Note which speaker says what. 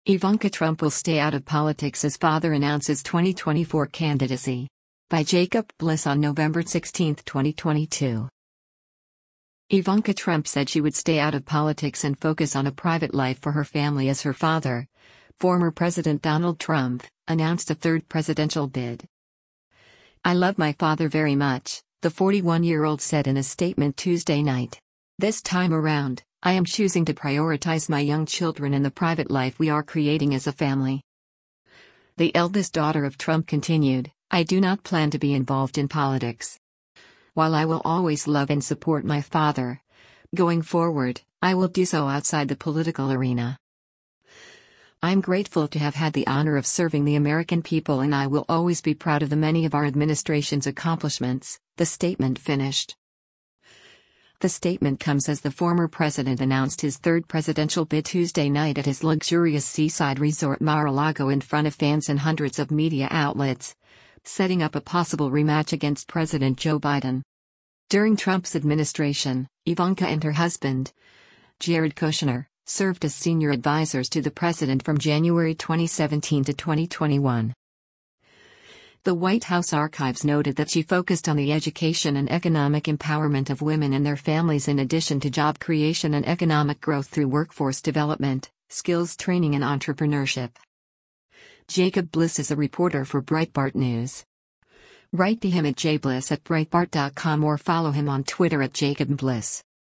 Speaker 1: Ivanka Trump will stay out of politics as father announces 2024 candidacy. By Jacob Bliss on November 16, 2022. Ivanka Trump said she would stay out of politics and focus on a private life for her family as her father, former President Donald Trump, announced a third presidential bid. "I love my father very much," the 41-year-old said in a statement Tuesday night. "This time around, I am choosing to prioritize my young children and the private life we are creating as a family." The eldest daughter of Trump continued, "I do not plan to be involved in politics. While I will always love and support my father, going forward, I will do so outside the political arena. I'm grateful to have had the honor of serving the American people and I will always be proud of the many of our administration's accomplishments," the statement finished. The statement comes as the former president announced his third presidential bid Tuesday night at his luxurious seaside resort Mar-a-Lago in front of fans and hundreds of media outlets, setting up a possible rematch against President Joe Biden. During Trump's administration, Ivanka and her husband, Jared Kushner, served as senior advisors to the president from January 2017 to 2021. The White House archives noted that she focused on the education and economic empowerment of women and their families in addition to job creation and economic growth through workforce development, skills training and entrepreneurship. Jacob Bliss is a reporter for Breitbart News. Write to him at jbliss@breitbart.com or follow him on Twitter at @JacobBliss.